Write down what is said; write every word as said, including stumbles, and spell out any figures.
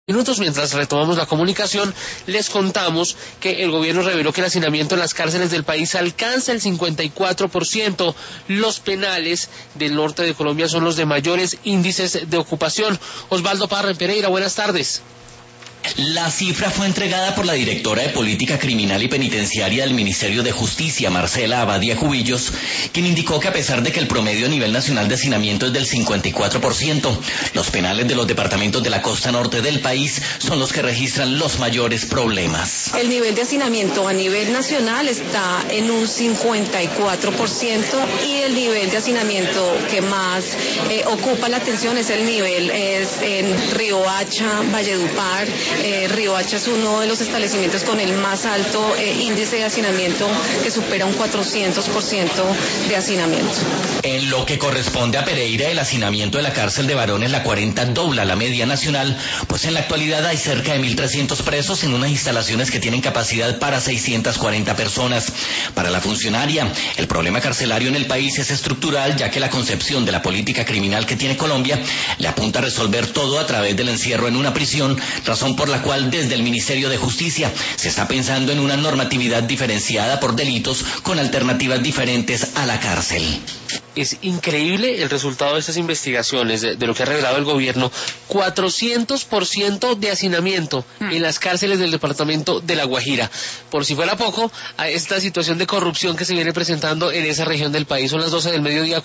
Minutos, mientras retomamos la comunicación, les contamos que el gobierno reveló que el hacinamiento en las cárceles del país alcanza el cincuenta y cuatro por ciento. Los penales del norte de Colombia son los de mayores índices de ocupación. Osvaldo Parra en Pereira, buenas tardes. La cifra fue entregada por la directora de Política Criminal y Penitenciaria del Ministerio de Justicia, Marcela Abadía Cubillos, quien indicó que a pesar de que el promedio a nivel nacional de hacinamiento es del cincuenta y cuatro por ciento, los penales de los departamentos de la costa norte del país son los que registran los mayores problemas. El nivel de hacinamiento a nivel nacional está en un cincuenta y cuatro por ciento y el nivel de hacinamiento que más eh, ocupa la atención es el nivel es en Riohacha, Valledupar. Eh, Riohacha es uno de los establecimientos con el más alto eh, índice de hacinamiento, que supera un cuatrocientos por ciento de hacinamiento. En lo que corresponde a Pereira, el hacinamiento de la cárcel de varones La cuarenta dobla la media nacional, pues en la actualidad hay cerca de mil trescientos presos en unas instalaciones que tienen capacidad para seiscientas cuarenta personas. Para la funcionaria, el problema carcelario en el país es estructural, ya que la concepción de la política criminal que tiene Colombia le apunta a resolver todo a través del encierro en una prisión, razón por la cual desde el Ministerio de Justicia se está pensando en una normatividad diferenciada por delitos con alternativas diferentes a la cárcel. Es increíble el resultado de estas investigaciones, de, de lo que ha revelado el gobierno. cuatrocientos por ciento de hacinamiento mm. en las cárceles del departamento de La Guajira. Por si fuera poco, a esta situación de corrupción que se viene presentando en esa región del país. Son las doce del mediodía.